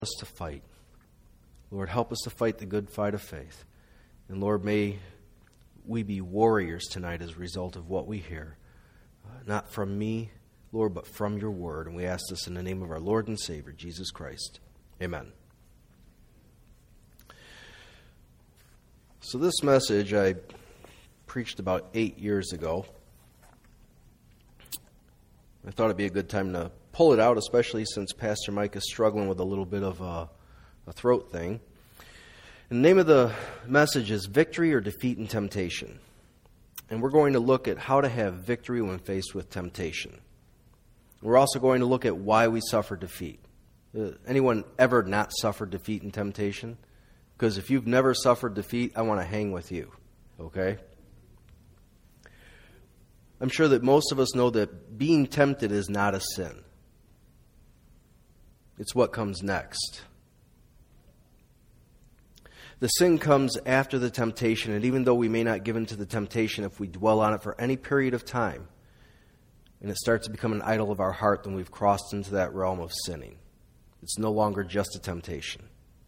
us to fight. Lord, help us to fight the good fight of faith. And Lord, may we be warriors tonight as a result of what we hear. Not from me, Lord, but from your word. And we ask this in the name of our Lord and Savior, Jesus Christ. Amen. So this message I preached about 8 years ago. I thought it'd be a good time to pull it out, especially since Pastor Mike is struggling with a little bit of a throat thing. And the name of the message is Victory or Defeat in Temptation. And we're going to look at how to have victory when faced with temptation. We're also going to look at why we suffer defeat. Anyone ever not suffered defeat in temptation? Because if you've never suffered defeat, I want to hang with you, okay? I'm sure that most of us know that being tempted is not a sin. It's what comes next. The sin comes after the temptation, and even though we may not give in to the temptation, if we dwell on it for any period of time, and it starts to become an idol of our heart, then we've crossed into that realm of sinning. It's no longer just a temptation.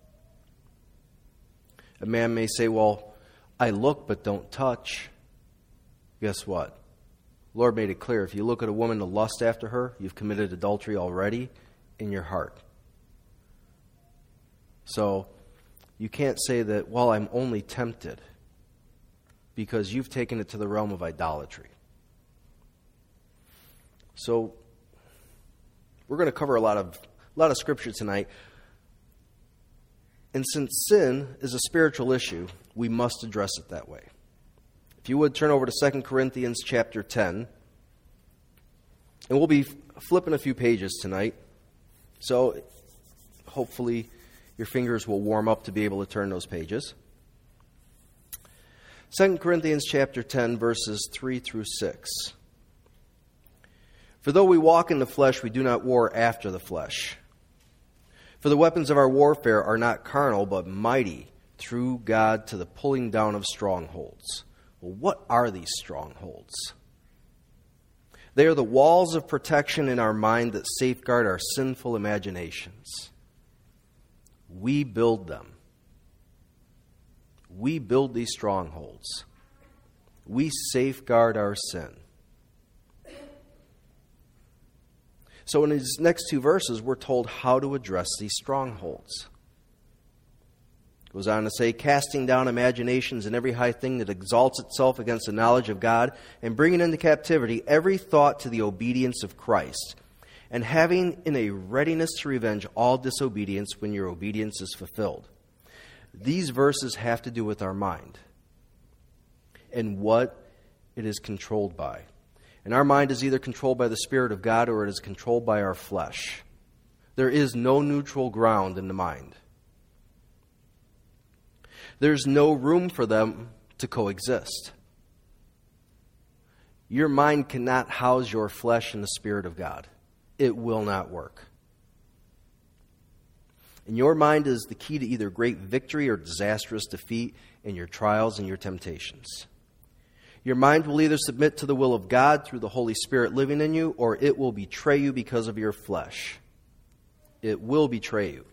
A man may say, well, I look but don't touch. Guess what? The Lord made it clear, if you look at a woman to lust after her, you've committed adultery already in your heart. So you can't say that, well, I'm only tempted, because you've taken it to the realm of idolatry. So we're going to cover a lot of scripture tonight. And since sin is a spiritual issue, we must address it that way. If you would turn over to 2 Corinthians chapter 10, and we'll be flipping a few pages tonight. So hopefully your fingers will warm up to be able to turn those pages. 2 Corinthians chapter 10, verses 3 through 6. For though we walk in the flesh, we do not war after the flesh. For the weapons of our warfare are not carnal, but mighty through God to the pulling down of strongholds. Well, what are these strongholds? They are the walls of protection in our mind that safeguard our sinful imaginations. We build them. We build these strongholds. We safeguard our sin. So in these next two verses, we're told how to address these strongholds. It goes on to say, casting down imaginations and every high thing that exalts itself against the knowledge of God, and bringing into captivity every thought to the obedience of Christ, and having in a readiness to revenge all disobedience when your obedience is fulfilled. These verses have to do with our mind and what it is controlled by. And our mind is either controlled by the Spirit of God or it is controlled by our flesh. There is no neutral ground in the mind. There's no room for them to coexist. Your mind cannot house your flesh and the Spirit of God. It will not work. And your mind is the key to either great victory or disastrous defeat in your trials and your temptations. Your mind will either submit to the will of God through the Holy Spirit living in you, or it will betray you because of your flesh. It will betray you.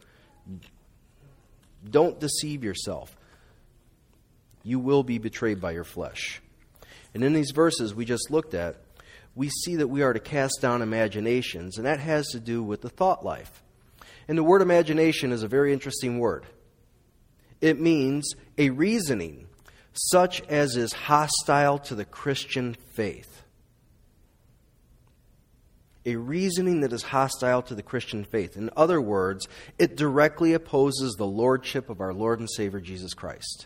Don't deceive yourself. You will be betrayed by your flesh. And in these verses we just looked at, we see that we are to cast down imaginations, and that has to do with the thought life. And the word imagination is a very interesting word. It means a reasoning such as is hostile to the Christian faith. A reasoning that is hostile to the Christian faith. In other words, it directly opposes the lordship of our Lord and Savior Jesus Christ.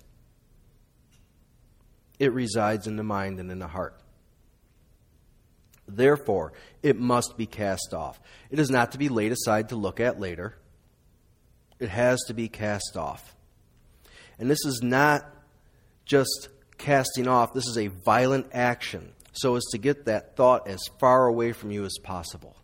It resides in the mind and in the heart. Therefore, it must be cast off. It is not to be laid aside to look at later. It has to be cast off. And this is not just casting off. This is a violent action so as to get that thought as far away from you as possible.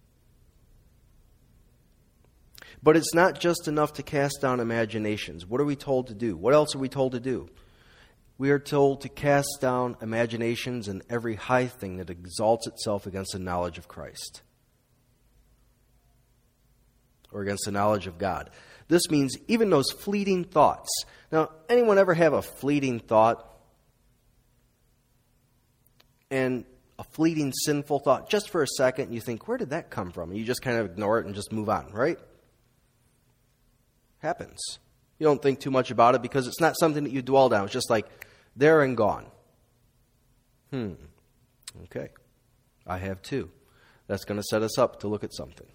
But it's not just enough to cast down imaginations. What are we told to do? What else are we told to do? We are told to cast down imaginations and every high thing that exalts itself against the knowledge of Christ. or against the knowledge of God. This means even those fleeting thoughts. Now, anyone ever have a fleeting thought? And a fleeting sinful thought, just for a second, you think, where did that come from? And you just kind of ignore it and just move on, right? Happens. You don't think too much about it because it's not something that you dwell on. It's just like there and gone. Okay. I have too. That's going to set us up to look at something.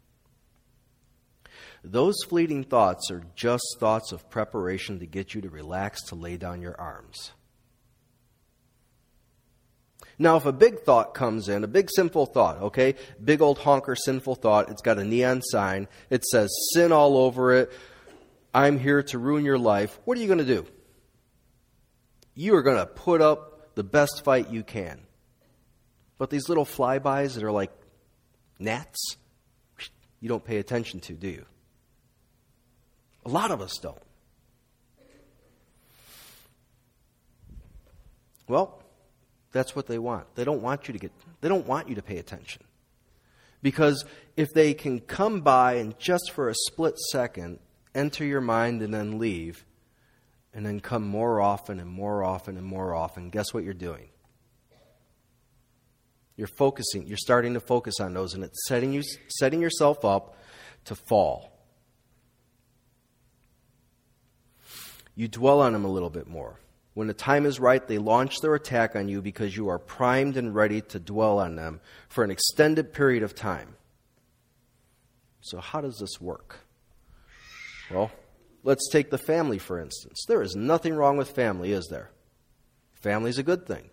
Those fleeting thoughts are just thoughts of preparation to get you to relax, to lay down your arms. Now, if a big thought comes in, a big sinful thought, okay, big old honker sinful thought, it's got a neon sign, it says sin all over it, I'm here to ruin your life, what are you going to do? You are going to put up the best fight you can. But these little flybys that are like gnats, you don't pay attention to, do you? A lot of us don't. Well, that's what they want. They don't want you to pay attention. Because if they can come by and just for a split second enter your mind and then leave, and then come more often and more often and more often, guess what you're doing? You're starting to focus on those, and it's setting yourself up to fall. You dwell on them a little bit more. When the time is right, they launch their attack on you because you are primed and ready to dwell on them for an extended period of time. So how does this work? Well, let's take the family, for instance. There is nothing wrong with family, is there? Family's a good thing.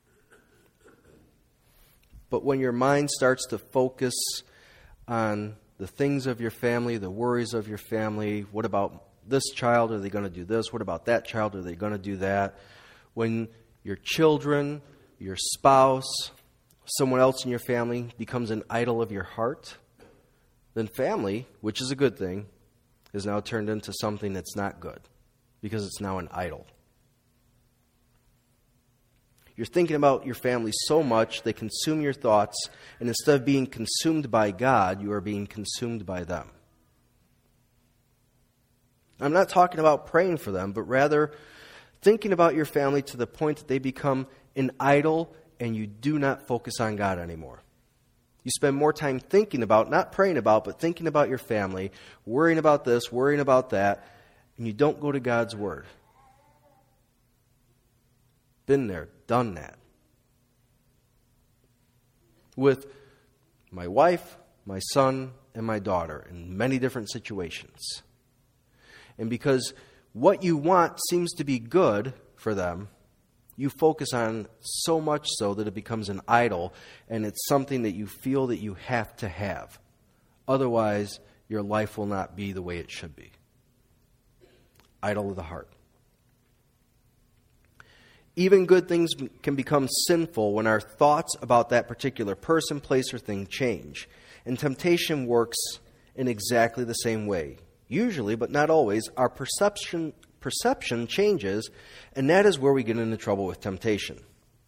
But when your mind starts to focus on the things of your family, the worries of your family, what about this child, are they going to do this? What about that child, are they going to do that? When your children, your spouse, someone else in your family becomes an idol of your heart, then family, which is a good thing, is now turned into something that's not good because it's now an idol. You're thinking about your family so much, they consume your thoughts, and instead of being consumed by God, you are being consumed by them. I'm not talking about praying for them, but rather thinking about your family to the point that they become an idol and you do not focus on God anymore. You spend more time thinking about, not praying about, but thinking about your family, worrying about this, worrying about that, and you don't go to God's Word. Been there, done that. With my wife, my son, and my daughter in many different situations. And because what you want seems to be good for them, you focus on so much so that it becomes an idol, and it's something that you feel that you have to have. Otherwise, your life will not be the way it should be. Idol of the heart. Even good things can become sinful when our thoughts about that particular person, place, or thing change. And temptation works in exactly the same way. Usually, but not always, our perception changes, and that is where we get into trouble with temptation.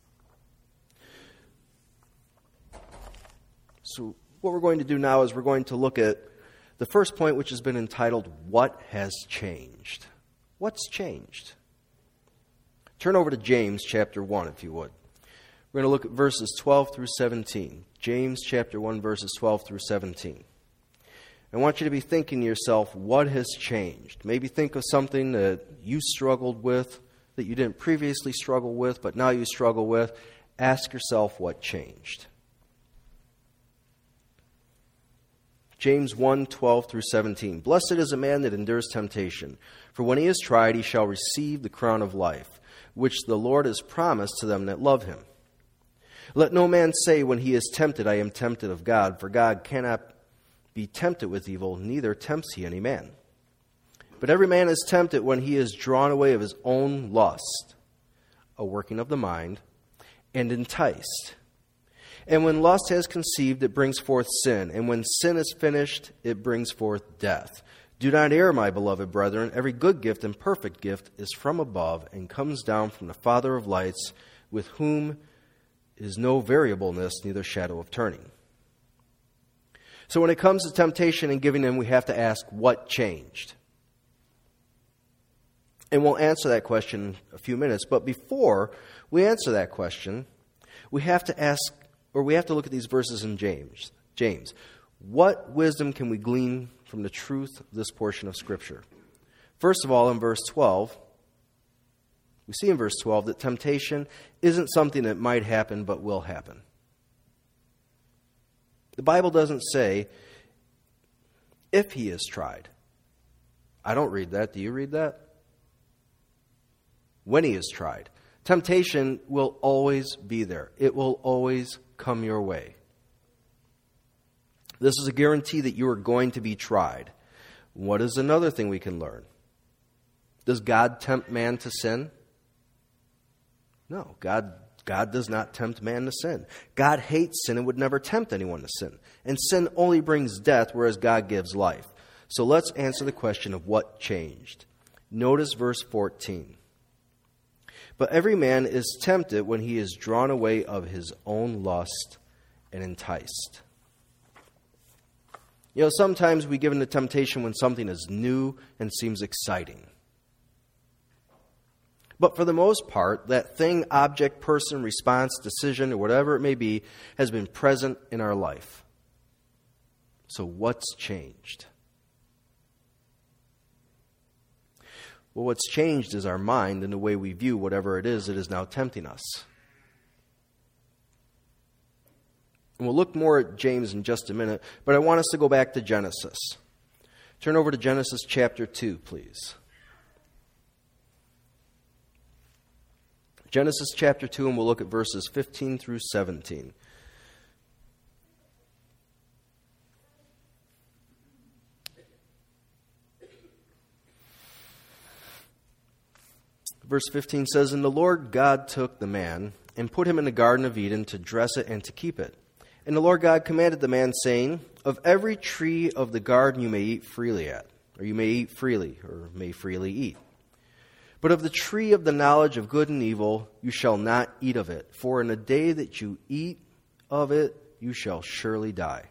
So what we're going to do now is we're going to look at the first point, which has been entitled, What Has Changed? What's changed? Turn over to James chapter 1, if you would. We're going to look at verses 12 through 17. James chapter 1, verses 12 through 17. I want you to be thinking to yourself, what has changed? Maybe think of something that you struggled with, that you didn't previously struggle with, but now you struggle with. Ask yourself what changed. James 1, 12 through 17. Blessed is a man that endures temptation, for when he is tried, he shall receive the crown of life, which the Lord has promised to them that love him. Let no man say when he is tempted, I am tempted of God, for God cannot be tempted with evil, neither tempts he any man. But every man is tempted when he is drawn away of his own lust, a working of the mind, and enticed. And when lust has conceived, it brings forth sin. And when sin is finished, it brings forth death. Do not err, my beloved brethren. Every good gift and perfect gift is from above and comes down from the Father of lights, with whom is no variableness, neither shadow of turning. So when it comes to temptation and giving in, we have to ask, what changed? And we'll answer that question in a few minutes. But before we answer that question, we have to ask, or we have to look at these verses in James. What wisdom can we glean from the truth of this portion of Scripture? First of all, in verse 12, we see in verse 12 that temptation isn't something that might happen but will happen. The Bible doesn't say, if he is tried. I don't read that. Do you read that? When he is tried. Temptation will always be there. It will always come your way. This is a guarantee that you are going to be tried. What is another thing we can learn? Does God tempt man to sin? No, God does not tempt man to sin. God hates sin and would never tempt anyone to sin. And sin only brings death, whereas God gives life. So let's answer the question of what changed. Notice verse 14. But every man is tempted when he is drawn away of his own lust and enticed. You know, sometimes we give in to temptation when something is new and seems exciting. But for the most part, that thing, object, person, response, decision, or whatever it may be, has been present in our life. So what's changed? Well, what's changed is our mind and the way we view whatever it is that is now tempting us. And we'll look more at James in just a minute, but I want us to go back to Genesis. Turn over to Genesis chapter 2, please. Genesis chapter 2, and we'll look at verses 15 through 17. Verse 15 says, And the Lord God took the man and put him in the Garden of Eden to dress it and to keep it. And the Lord God commanded the man, saying, Of every tree of the garden you may eat freely at, or you may eat freely, or may freely eat. But of the tree of the knowledge of good and evil you shall not eat of it, for in the day that you eat of it you shall surely die.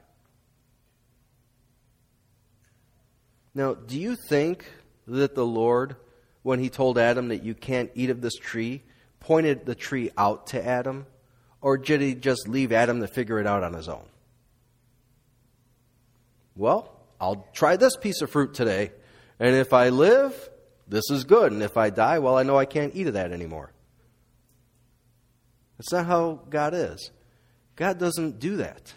Now, do you think that the Lord, when he told Adam that you can't eat of this tree, pointed the tree out to Adam? Or did he just leave Adam to figure it out on his own? Well, I'll try this piece of fruit today. And if I live, this is good. And if I die, well, I know I can't eat of that anymore. That's not how God is. God doesn't do that.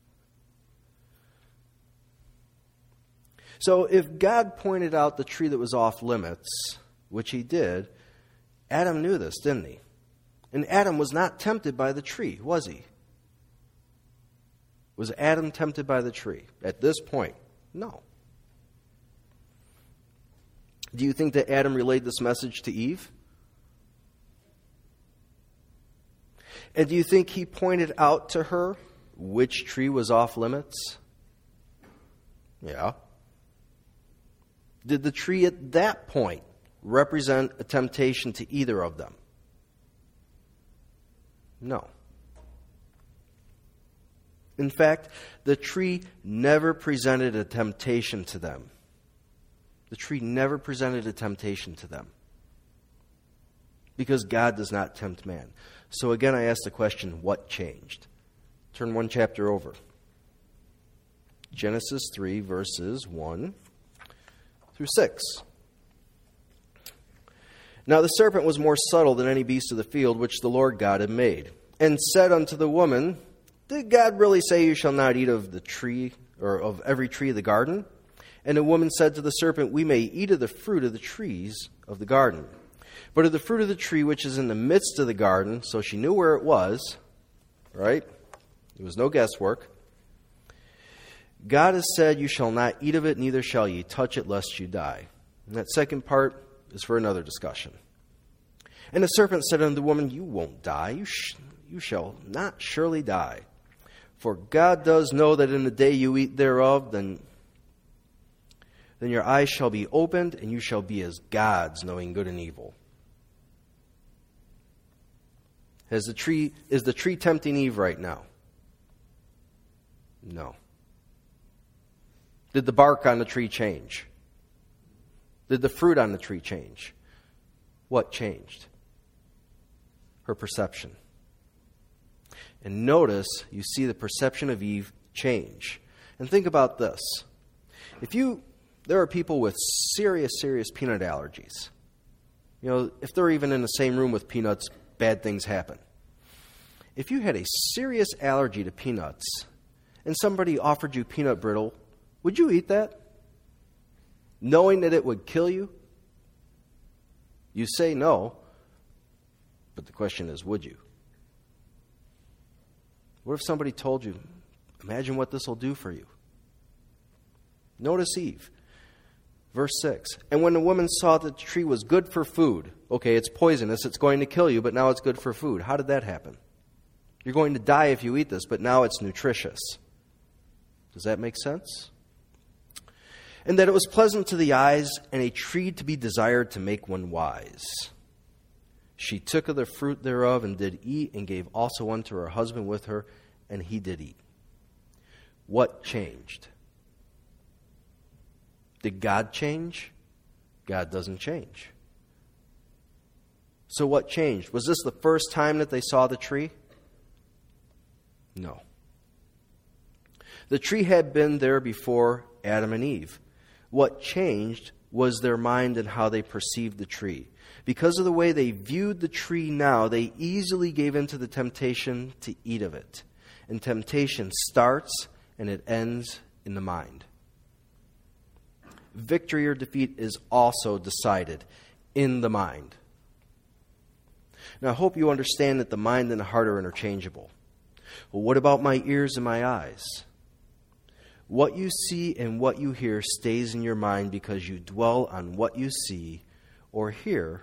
So if God pointed out the tree that was off limits, which he did, Adam knew this, didn't he? And Adam was not tempted by the tree, was he? Was Adam tempted by the tree at this point? No. Do you think that Adam relayed this message to Eve? And do you think he pointed out to her which tree was off limits? Yeah. Did the tree at that point represent a temptation to either of them? No. In fact, the tree never presented a temptation to them. The tree never presented a temptation to them. Because God does not tempt man. So again, I ask the question, what changed? Turn one chapter over. Genesis 3, verses 1 through 6. Now the serpent was more subtle than any beast of the field which the Lord God had made, and said unto the woman, Did God really say you shall not eat of the tree, or of every tree of the garden? And the woman said to the serpent, We may eat of the fruit of the trees of the garden. But of the fruit of the tree which is in the midst of the garden, so she knew where it was, right? There was no guesswork. God has said, You shall not eat of it, neither shall ye touch it, lest you die. And that second part is for another discussion. And the serpent said unto the woman, You won't die. You shall not surely die. For God does know that in the day you eat thereof, then your eyes shall be opened, and you shall be as gods, knowing good and evil. Is the tree tempting Eve right now? No. Did the bark on the tree change? Did the fruit on the tree change? What changed? Her perception. And notice, you see the perception of Eve change. And think about this. There are people with serious peanut allergies. You know, if they're even in the same room with peanuts, bad things happen. If you had a serious allergy to peanuts and somebody offered you peanut brittle, would you eat that? Knowing that it would kill you? You say no, but the question is, would you? What if somebody told you, imagine what this will do for you? Notice Eve. Verse 6. And when the woman saw that the tree was good for food, okay, it's poisonous, it's going to kill you, but now it's good for food. How did that happen? You're going to die if you eat this, but now it's nutritious. Does that make sense? And that it was pleasant to the eyes and a tree to be desired to make one wise. She took of the fruit thereof and did eat, and gave also unto her husband with her, and he did eat. What changed? Did God change? God doesn't change. So what changed? Was this the first time that they saw the tree? No. The tree had been there before Adam and Eve. What changed was their mind and how they perceived the tree. Because of the way they viewed the tree now, they easily gave in to the temptation to eat of it. And temptation starts and it ends in the mind. Victory or defeat is also decided in the mind. Now, I hope you understand that the mind and the heart are interchangeable. Well, what about my ears and my eyes? What you see and what you hear stays in your mind because you dwell on what you see or hear.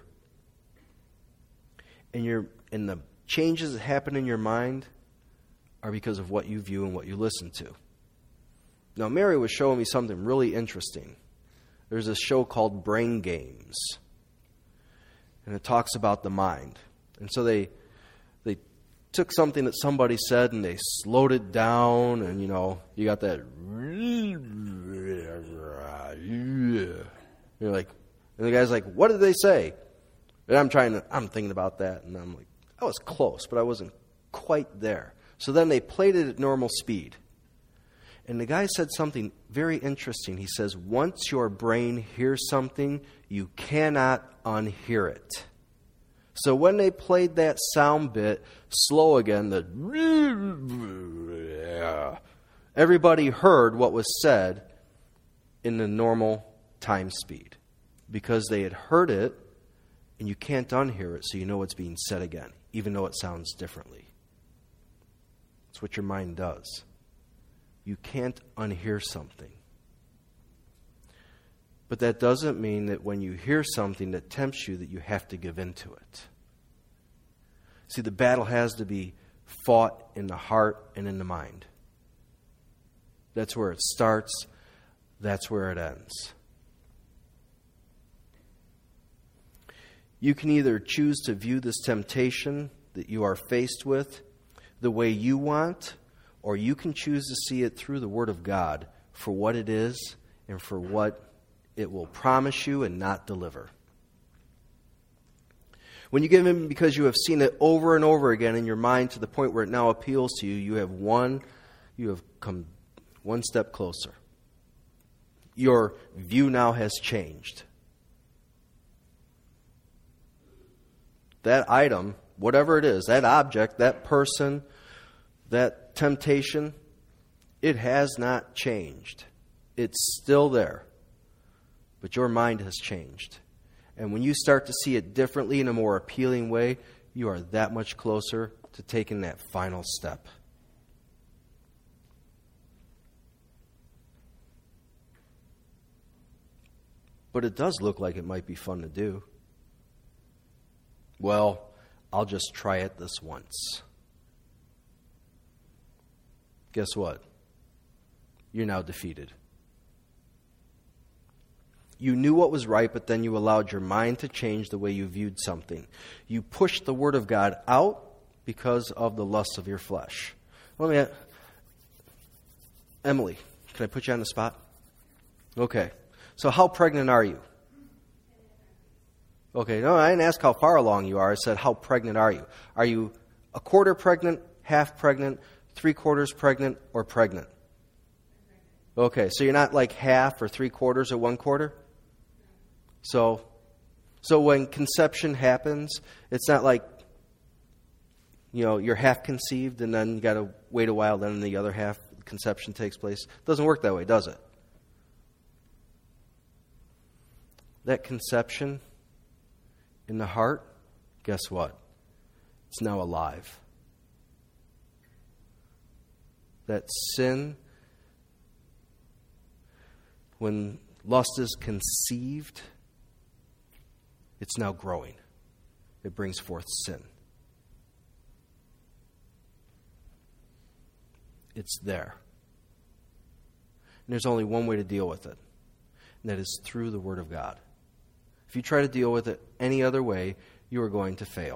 And the changes that happen in your mind are because of what you view and what you listen to. Now, Mary was showing me something really interesting. There's a show called Brain Games. And it talks about the mind. And so they took something that somebody said and they slowed it down, and you got that. You're like, and the guy's like, what did they say? And I'm thinking about that, and I'm like, I was close, but I wasn't quite there. So then they played it at normal speed. And the guy said something very interesting. He says, once your brain hears something, you cannot unhear it. So when they played that sound bit slow again, everybody heard what was said in the normal time speed. Because they had heard it, and you can't unhear it, so you know what's being said again, even though it sounds differently. That's what your mind does. You can't unhear something. But that doesn't mean that when you hear something that tempts you that you have to give in to it. See, the battle has to be fought in the heart and in the mind. That's where it starts. That's where it ends. You can either choose to view this temptation that you are faced with the way you want, or you can choose to see it through the Word of God for what it is and for what it will promise you and not deliver. When you give in because you have seen it over and over again in your mind to the point where it now appeals to you, you have come one step closer. Your view now has changed. That item, whatever it is, that object, that person, that temptation, it has not changed. It's still there. But your mind has changed. And when you start to see it differently in a more appealing way, you are that much closer to taking that final step. But it does look like it might be fun to do. Well, I'll just try it this once. Guess what? You're now defeated. You knew what was right, but then you allowed your mind to change the way you viewed something. You pushed the Word of God out because of the lusts of your flesh. Emily, can I put you on the spot? Okay. So how pregnant are you? Okay, no, I didn't ask how far along you are. I said, how pregnant are you? Are you a quarter pregnant, half pregnant, 3/4 pregnant, or pregnant? Okay, so you're not like half or 3/4 or 1/4? So when conception happens, it's not like, you're half conceived and then you got to wait a while, then the other half conception takes place. It doesn't work that way, does it? That conception in the heart, guess what? It's now alive. That sin, when lust is conceived, it's now growing. It brings forth sin. It's there. And there's only one way to deal with it, and that is through the Word of God. If you try to deal with it any other way, you are going to fail.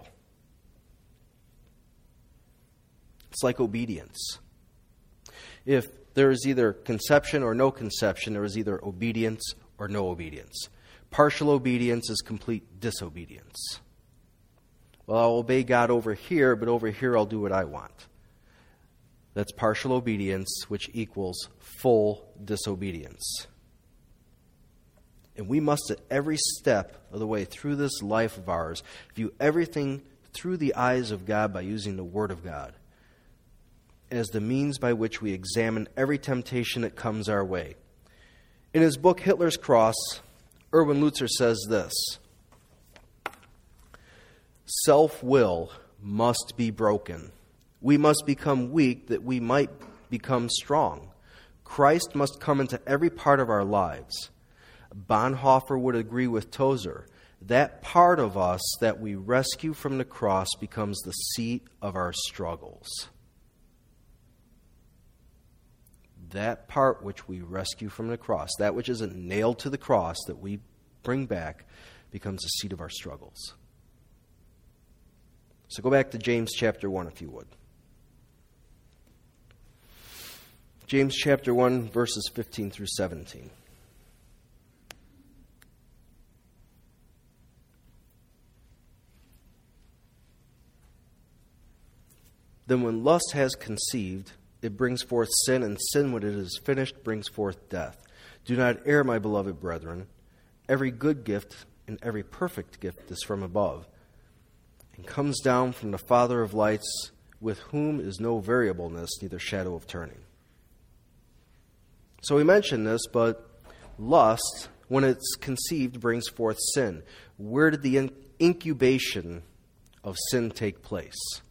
It's like obedience. If there is either conception or no conception, there is either obedience or no obedience. Partial obedience is complete disobedience. Well, I'll obey God over here, but over here I'll do what I want. That's partial obedience, which equals full disobedience. And we must, at every step of the way through this life of ours, view everything through the eyes of God by using the Word of God as the means by which we examine every temptation that comes our way. In his book, Hitler's Cross, Erwin Lutzer says this: self-will must be broken. We must become weak that we might become strong. Christ must come into every part of our lives. Bonhoeffer would agree with Tozer. That part of us that we rescue from the cross becomes the seat of our struggles. That part which we rescue from the cross, that which isn't nailed to the cross that we bring back, becomes the seat of our struggles. So go back to James chapter 1 if you would. James chapter 1, verses 15 through 17. Then when lust has conceived, it brings forth sin, and sin, when it is finished, brings forth death. Do not err, my beloved brethren. Every good gift and every perfect gift is from above, and comes down from the Father of lights, with whom is no variableness, neither shadow of turning. So we mentioned this, but lust, when it's conceived, brings forth sin. Where did the incubation of sin take place?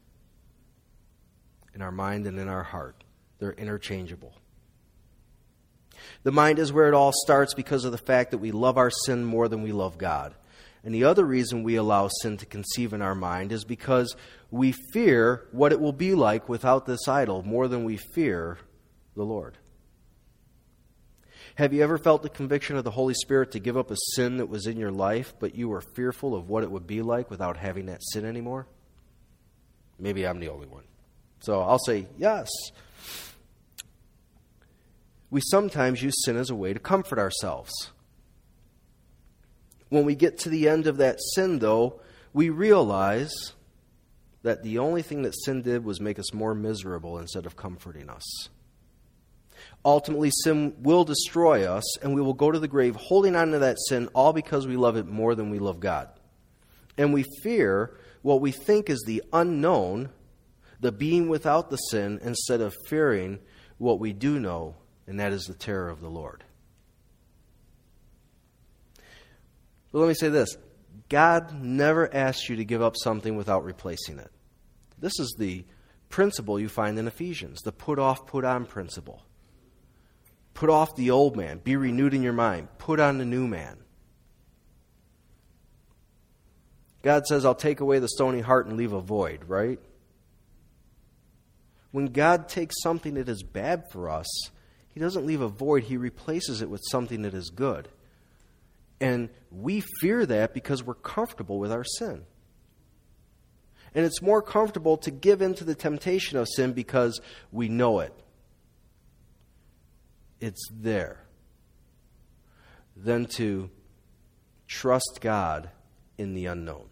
In our mind and in our heart. They're interchangeable. The mind is where it all starts because of the fact that we love our sin more than we love God. And the other reason we allow sin to conceive in our mind is because we fear what it will be like without this idol more than we fear the Lord. Have you ever felt the conviction of the Holy Spirit to give up a sin that was in your life, but you were fearful of what it would be like without having that sin anymore? Maybe I'm the only one. So I'll say yes. We sometimes use sin as a way to comfort ourselves. When we get to the end of that sin, though, we realize that the only thing that sin did was make us more miserable instead of comforting us. Ultimately, sin will destroy us, and we will go to the grave holding on to that sin, all because we love it more than we love God. And we fear what we think is the unknown, the being without the sin, instead of fearing what we do know, and that is the terror of the Lord. But let me say this. God never asks you to give up something without replacing it. This is the principle you find in Ephesians, the put off, put on principle. Put off the old man. Be renewed in your mind. Put on the new man. God says, I'll take away the stony heart and leave a void, right? When God takes something that is bad for us, He doesn't leave a void. He replaces it with something that is good. And we fear that because we're comfortable with our sin. And it's more comfortable to give in to the temptation of sin because we know it. It's there. than to trust God in the unknown.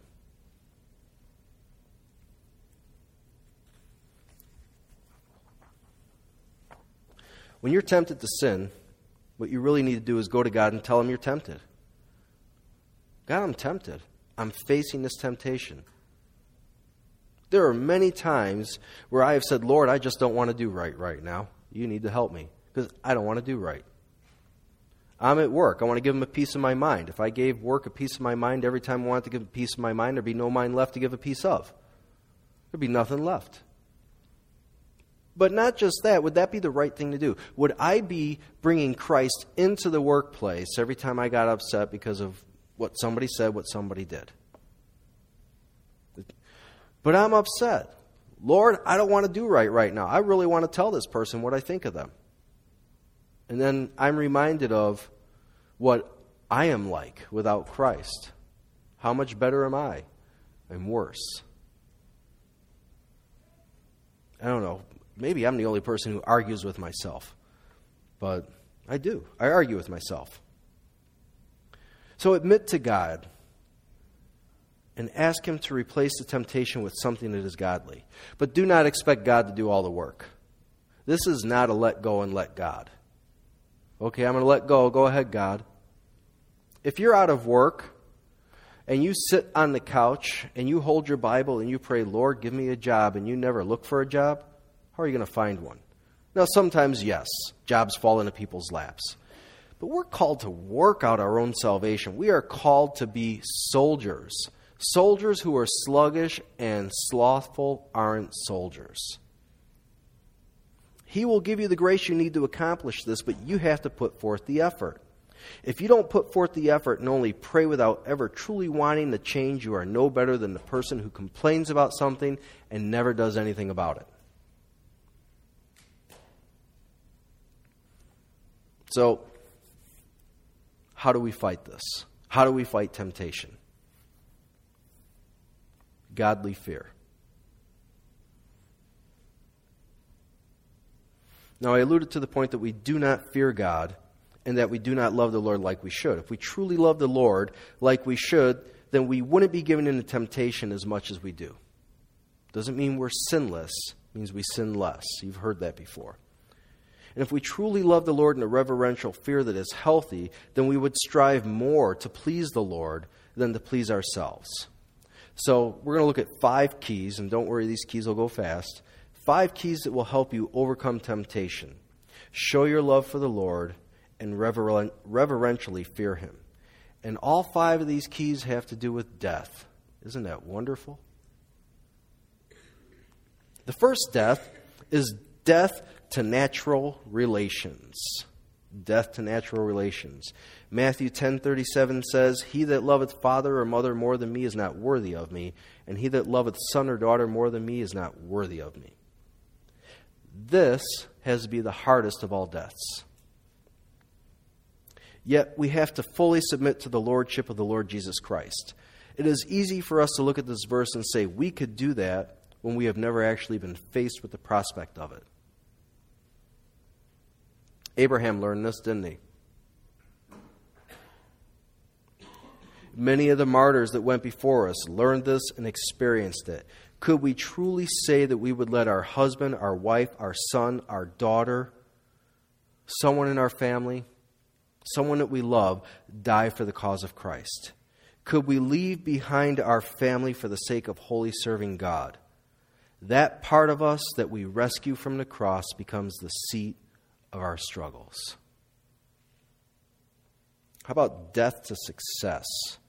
When you're tempted to sin, what you really need to do is go to God and tell Him you're tempted. God, I'm tempted. I'm facing this temptation. There are many times where I have said, Lord, I just don't want to do right now. You need to help me because I don't want to do right. I'm at work. I want to give Him a piece of my mind. If I gave work a piece of my mind every time I wanted to give a piece of my mind, there'd be no mind left to give a piece of. There'd be nothing left. But not just that, would that be the right thing to do? Would I be bringing Christ into the workplace every time I got upset because of what somebody said, what somebody did? But I'm upset. Lord, I don't want to do right now. I really want to tell this person what I think of them. And then I'm reminded of what I am like without Christ. How much better am I? I'm worse. I don't know. Maybe I'm the only person who argues with myself. But I do. I argue with myself. So admit to God and ask Him to replace the temptation with something that is godly. But do not expect God to do all the work. This is not a let go and let God. Okay, I'm going to let go. Go ahead, God. If you're out of work and you sit on the couch and you hold your Bible and you pray, Lord, give me a job, and you never look for a job, how are you going to find one? Now, sometimes, yes, jobs fall into people's laps. But we're called to work out our own salvation. We are called to be soldiers. Soldiers who are sluggish and slothful aren't soldiers. He will give you the grace you need to accomplish this, but you have to put forth the effort. If you don't put forth the effort and only pray without ever truly wanting to change, you are no better than the person who complains about something and never does anything about it. So, how do we fight this? How do we fight temptation? Godly fear. Now, I alluded to the point that we do not fear God and that we do not love the Lord like we should. If we truly love the Lord like we should, then we wouldn't be given into temptation as much as we do. Doesn't mean we're sinless. It means we sin less. You've heard that before. And if we truly love the Lord in a reverential fear that is healthy, then we would strive more to please the Lord than to please ourselves. So we're going to look at 5 keys, and don't worry, these keys will go fast. 5 keys that will help you overcome temptation. Show your love for the Lord and reverentially fear Him. And all 5 of these keys have to do with death. Isn't that wonderful? The first death is death to natural relations. Death to natural relations. Matthew 10:37 says, He that loveth father or mother more than me is not worthy of me, and he that loveth son or daughter more than me is not worthy of me. This has to be the hardest of all deaths. Yet we have to fully submit to the lordship of the Lord Jesus Christ. It is easy for us to look at this verse and say we could do that when we have never actually been faced with the prospect of it. Abraham learned this, didn't he? Many of the martyrs that went before us learned this and experienced it. Could we truly say that we would let our husband, our wife, our son, our daughter, someone in our family, someone that we love, die for the cause of Christ? Could we leave behind our family for the sake of wholly serving God? That part of us that we rescue from the cross becomes the seat of our struggles. How about death to success?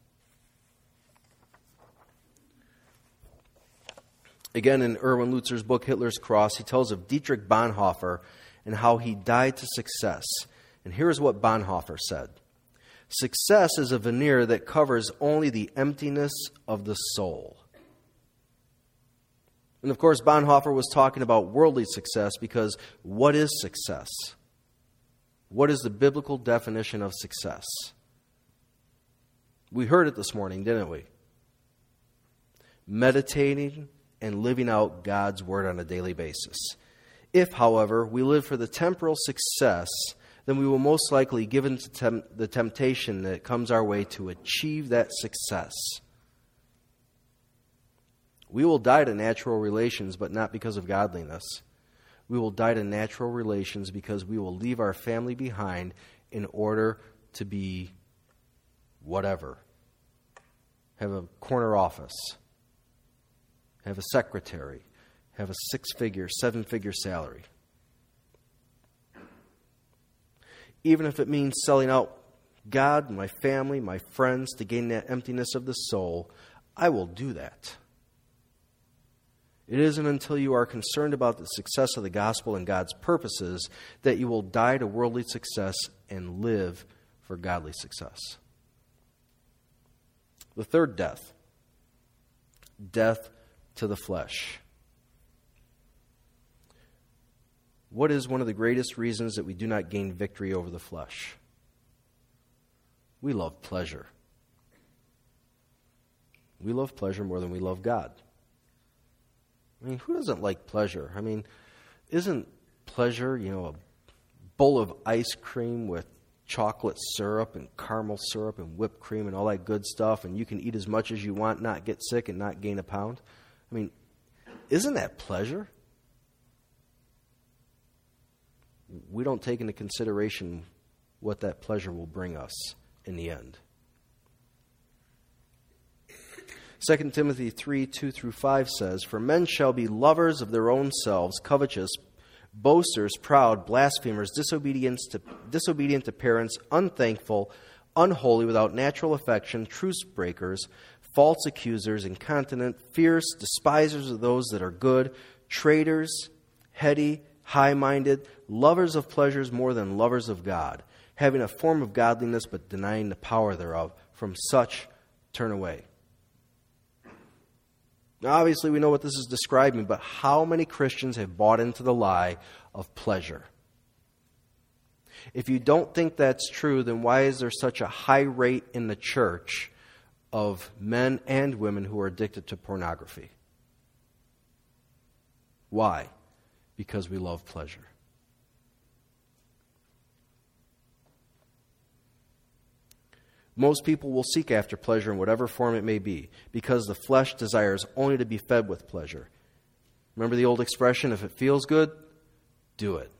Again, in Erwin Lutzer's book, Hitler's Cross, he tells of Dietrich Bonhoeffer and how he died to success. And here's what Bonhoeffer said. Success is a veneer that covers only the emptiness of the soul. And of course, Bonhoeffer was talking about worldly success because what is success? What is the biblical definition of success? We heard it this morning, didn't we? Meditating and living out God's Word on a daily basis. If, however, we live for the temporal success, then we will most likely give in to the temptation that comes our way to achieve that success. We will die to natural relations, but not because of godliness. We will die to natural relations because we will leave our family behind in order to be whatever. Have a corner office. Have a secretary. Have a 6-figure, 7-figure salary. Even if it means selling out God, my family, my friends to gain that emptiness of the soul, I will do that. It isn't until you are concerned about the success of the gospel and God's purposes that you will die to worldly success and live for godly success. The third death. Death to the flesh. What is one of the greatest reasons that we do not gain victory over the flesh? We love pleasure. We love pleasure more than we love God. I mean, who doesn't like pleasure? I mean, isn't pleasure, a bowl of ice cream with chocolate syrup and caramel syrup and whipped cream and all that good stuff, and you can eat as much as you want, not get sick, and not gain a pound? I mean, isn't that pleasure? We don't take into consideration what that pleasure will bring us in the end. 2 Timothy 3:2-5 says, "For men shall be lovers of their own selves, covetous, boasters, proud, blasphemers, disobedient to parents, unthankful, unholy, without natural affection, truce breakers, false accusers, incontinent, fierce, despisers of those that are good, traitors, heady, high-minded, lovers of pleasures more than lovers of God, having a form of godliness but denying the power thereof. From such turn away." Now, obviously, we know what this is describing, but how many Christians have bought into the lie of pleasure? If you don't think that's true, then why is there such a high rate in the church of men and women who are addicted to pornography? Why? Because we love pleasure. Most people will seek after pleasure in whatever form it may be, because the flesh desires only to be fed with pleasure. Remember the old expression, if it feels good, do it.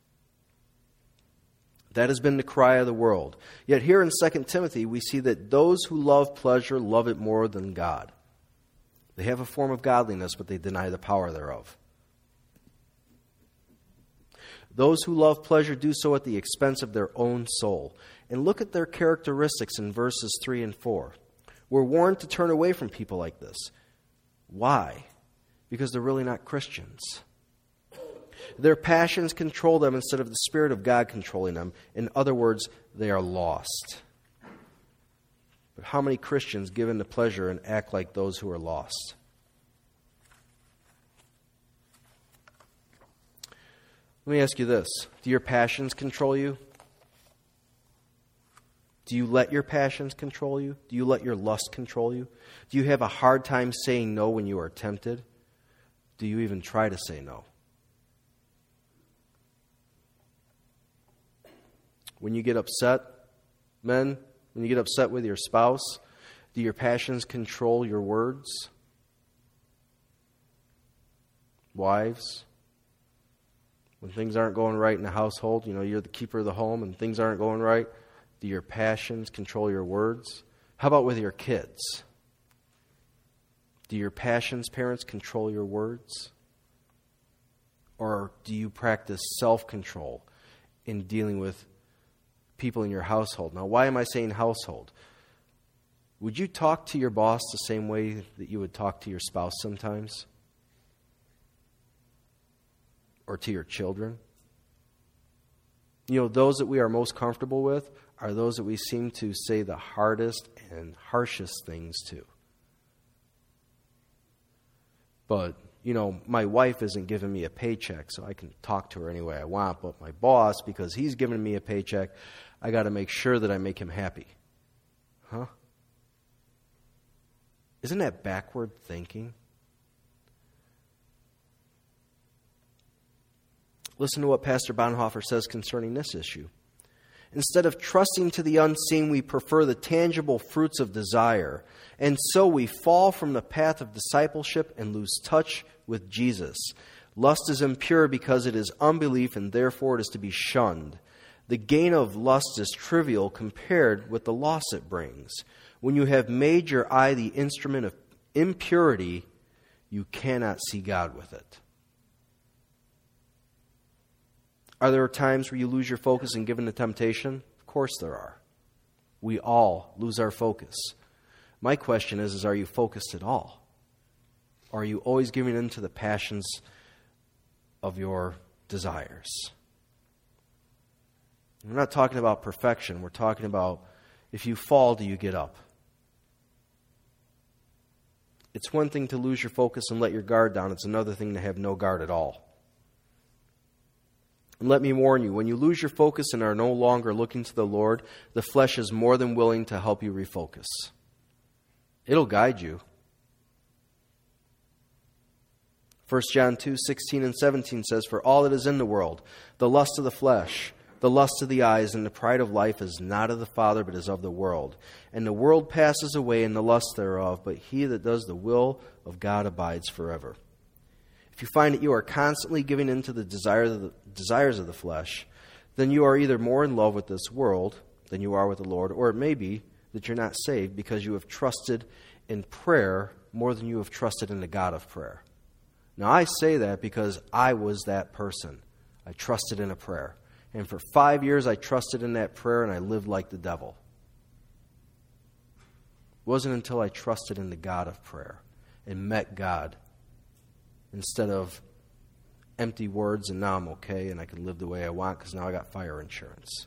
That has been the cry of the world. Yet here in 2 Timothy, we see that those who love pleasure love it more than God. They have a form of godliness, but they deny the power thereof. Those who love pleasure do so at the expense of their own soul. And look at their characteristics in verses 3 and 4. We're warned to turn away from people like this. Why? Because they're really not Christians. Their passions control them instead of the Spirit of God controlling them. In other words, they are lost. But how many Christians give in to pleasure and act like those who are lost? Let me ask you this. Do your passions control you? Do you let your passions control you? Do you let your lust control you? Do you have a hard time saying no when you are tempted? Do you even try to say no? When you get upset, men, when you get upset with your spouse, do your passions control your words? Wives, when things aren't going right in the household, you're the keeper of the home and things aren't going right, do your passions control your words? How about with your kids? Do your passions, parents, control your words? Or do you practice self-control in dealing with people in your household? Now, why am I saying household? Would you talk to your boss the same way that you would talk to your spouse sometimes? Or to your children? Those that we are most comfortable with are those that we seem to say the hardest and harshest things to. But, my wife isn't giving me a paycheck, so I can talk to her any way I want. But my boss, because he's giving me a paycheck, I got to make sure that I make him happy. Huh? Isn't that backward thinking? Listen to what Pastor Bonhoeffer says concerning this issue. Instead of trusting to the unseen, we prefer the tangible fruits of desire. And so we fall from the path of discipleship and lose touch with Jesus. Lust is impure because it is unbelief, and therefore it is to be shunned. The gain of lust is trivial compared with the loss it brings. When you have made your eye the instrument of impurity, you cannot see God with it. Are there times where you lose your focus and give in to temptation? Of course there are. We all lose our focus. My question is are you focused at all? Or are you always giving in to the passions of your desires? We're not talking about perfection. We're talking about if you fall, do you get up? It's one thing to lose your focus and let your guard down. It's another thing to have no guard at all. And let me warn you, when you lose your focus and are no longer looking to the Lord, the flesh is more than willing to help you refocus. It'll guide you. 1 John 2:16 and 17 says, "For all that is in the world, the lust of the flesh, the lust of the eyes, and the pride of life is not of the Father, but is of the world. And the world passes away and the lust thereof, but he that does the will of God abides forever." If you find that you are constantly giving in to the desires of the flesh, then you are either more in love with this world than you are with the Lord, or it may be that you're not saved because you have trusted in prayer more than you have trusted in the God of prayer. Now, I say that because I was that person. I trusted in a prayer. And for 5 years, I trusted in that prayer, and I lived like the devil. It wasn't until I trusted in the God of prayer and met God instead of empty words, and now I'm okay and I can live the way I want because now I got fire insurance.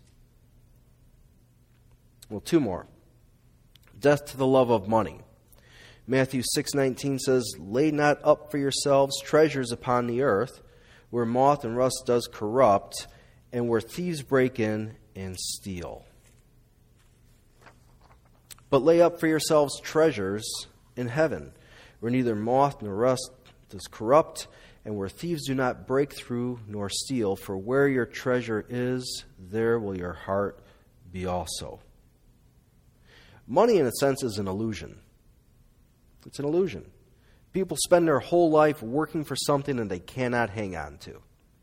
Well, two more. Death to the love of money. Matthew 6:19 says, "Lay not up for yourselves treasures upon the earth, where moth and rust does corrupt, and where thieves break in and steal. But lay up for yourselves treasures in heaven, where neither moth nor rust does corrupt, and where thieves do not break through nor steal. For where your treasure is, there will your heart be also." Money, in a sense, is an illusion. It's an illusion. People spend their whole life working for something that they cannot hang on to.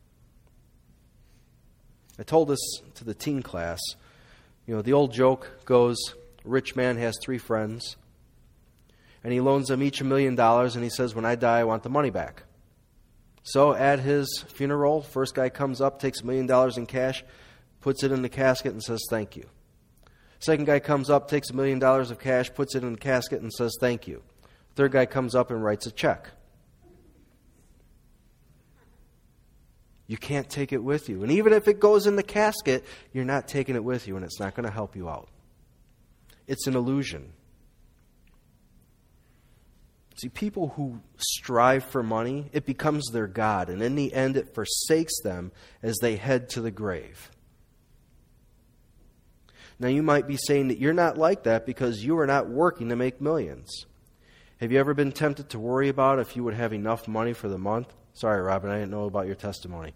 I told this to the teen class. You know, the old joke goes, a rich man has 3 friends, and he loans them each $1 million, and he says, "When I die, I want the money back." So at his funeral, first guy comes up, takes $1 million in cash, puts it in the casket, and says, "Thank you." Second guy comes up, takes $1 million of cash, puts it in the casket, and says, "Thank you." Third guy comes up and writes a check. You can't take it with you. And even if it goes in the casket, you're not taking it with you, and it's not going to help you out. It's an illusion. See, people who strive for money, it becomes their God, and in the end it forsakes them as they head to the grave. Now, you might be saying that you're not like that because you are not working to make millions. Have you ever been tempted to worry about if you would have enough money for the month? Sorry, Robin, I didn't know about your testimony.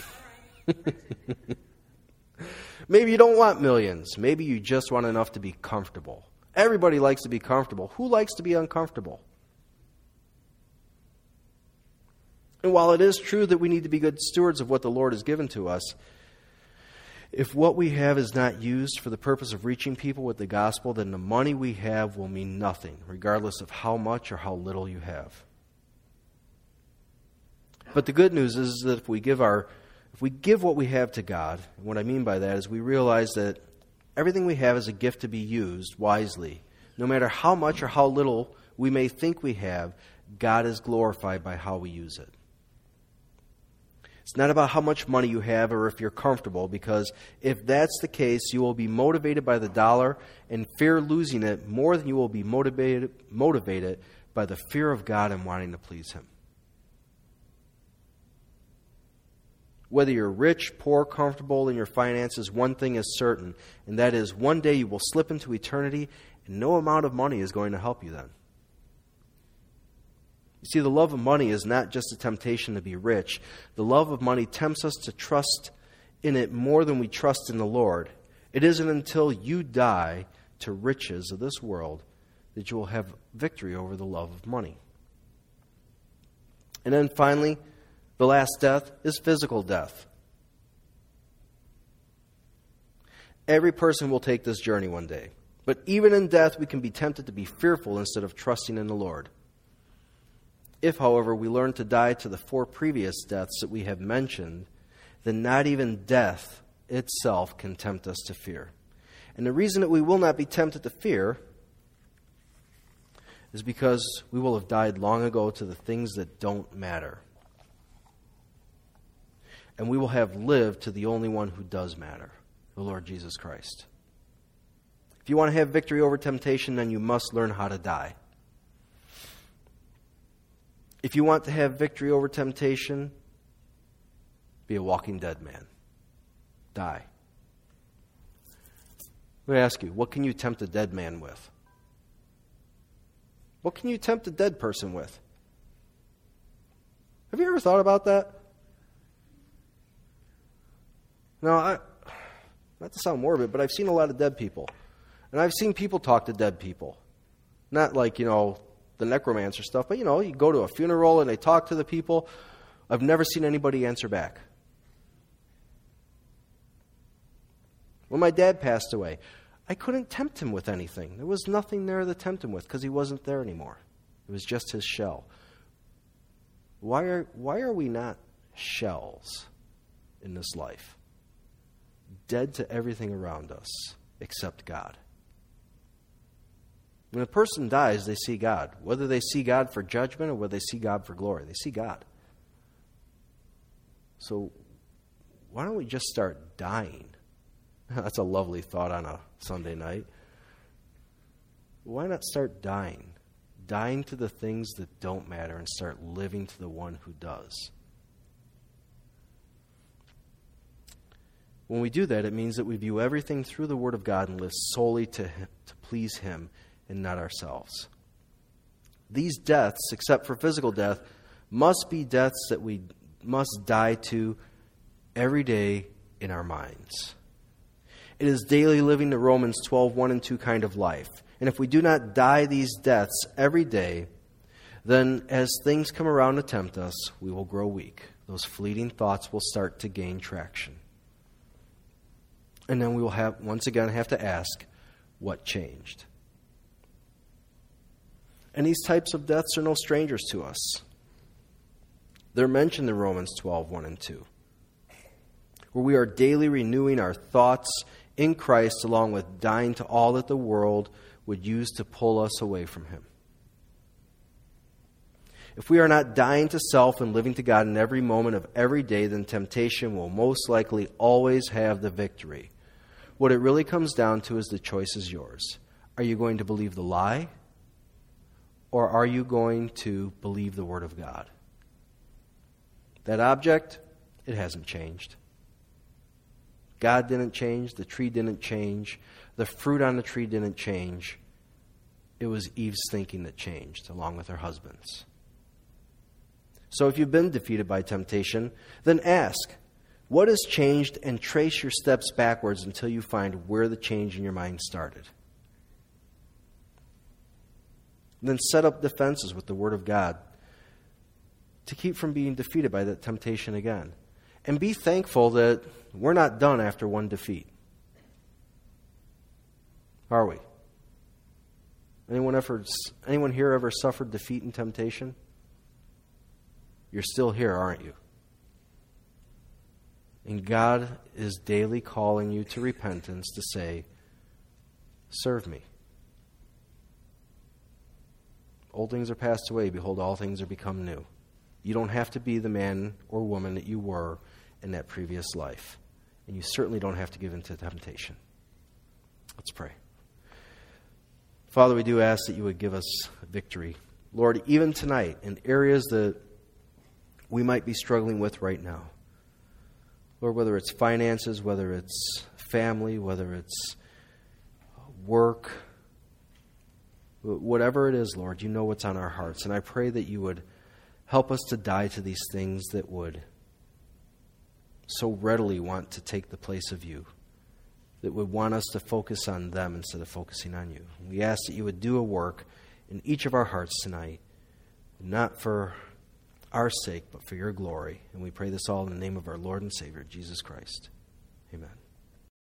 Maybe you don't want millions. Maybe you just want enough to be comfortable. Everybody likes to be comfortable. Who likes to be uncomfortable? And while it is true that we need to be good stewards of what the Lord has given to us, if what we have is not used for the purpose of reaching people with the gospel, then the money we have will mean nothing, regardless of how much or how little you have. But the good news is that if we give what we have to God, and what I mean by that is we realize that everything we have is a gift to be used wisely. No matter how much or how little we may think we have, God is glorified by how we use it. It's not about how much money you have or if you're comfortable, because if that's the case, you will be motivated by the dollar and fear losing it more than you will be motivated by the fear of God and wanting to please Him. Whether you're rich, poor, comfortable in your finances, one thing is certain, and that is one day you will slip into eternity, and no amount of money is going to help you then. You see, the love of money is not just a temptation to be rich. The love of money tempts us to trust in it more than we trust in the Lord. It isn't until you die to riches of this world that you will have victory over the love of money. And then finally, the last death is physical death. Every person will take this journey one day. But even in death, we can be tempted to be fearful instead of trusting in the Lord. If, however, we learn to die to the 4 previous deaths that we have mentioned, then not even death itself can tempt us to fear. And the reason that we will not be tempted to fear is because we will have died long ago to the things that don't matter. And we will have lived to the only one who does matter, the Lord Jesus Christ. If you want to have victory over temptation, then you must learn how to die. If you want to have victory over temptation, be a walking dead man. Die. Let me ask you, what can you tempt a dead man with? What can you tempt a dead person with? Have you ever thought about that? No, not to sound morbid, but I've seen a lot of dead people. And I've seen people talk to dead people. Not like, the necromancer stuff, but, you go to a funeral and they talk to the people. I've never seen anybody answer back. When my dad passed away, I couldn't tempt him with anything. There was nothing there to tempt him with because he wasn't there anymore. It was just his shell. Why are we not shells in this life? Dead to everything around us except God. When a person dies, they see God. Whether they see God for judgment or whether they see God for glory, they see God. So why don't we just start dying? That's a lovely thought on a Sunday night. Why not start dying? Dying to the things that don't matter and start living to the one who does. When we do that, it means that we view everything through the Word of God and live solely to please Him and not ourselves. These deaths, except for physical death, must be deaths that we must die to every day in our minds. It is daily living the Romans 12:1 and 2 kind of life. And if we do not die these deaths every day, then as things come around to tempt us, we will grow weak. Those fleeting thoughts will start to gain traction. And then we will once again have to ask, what changed? And these types of deaths are no strangers to us. They're mentioned in Romans 12:1 and 2, where we are daily renewing our thoughts in Christ along with dying to all that the world would use to pull us away from Him. If we are not dying to self and living to God in every moment of every day, then temptation will most likely always have the victory. What it really comes down to is the choice is yours. Are you going to believe the lie? Or are you going to believe the Word of God? That object, it hasn't changed. God didn't change. The tree didn't change. The fruit on the tree didn't change. It was Eve's thinking that changed, along with her husband's. So if you've been defeated by temptation, then ask, what has changed, and trace your steps backwards until you find where the change in your mind started. Then set up defenses with the Word of God to keep from being defeated by that temptation again. And be thankful that we're not done after one defeat. Are we? Anyone here ever suffered defeat and temptation? You're still here, aren't you? And God is daily calling you to repentance to say, serve me. Old things are passed away. Behold, all things are become new. You don't have to be the man or woman that you were in that previous life. And you certainly don't have to give in to temptation. Let's pray. Father, we do ask that you would give us victory. Lord, even tonight, in areas that we might be struggling with right now. Lord, whether it's finances, whether it's family, whether it's work, whatever it is, Lord, you know what's on our hearts. And I pray that you would help us to die to these things that would so readily want to take the place of you. that would want us to focus on them instead of focusing on you. We ask that you would do a work in each of our hearts tonight, not for our sake, but for your glory. And we pray this all in the name of our Lord and Savior, Jesus Christ. Amen.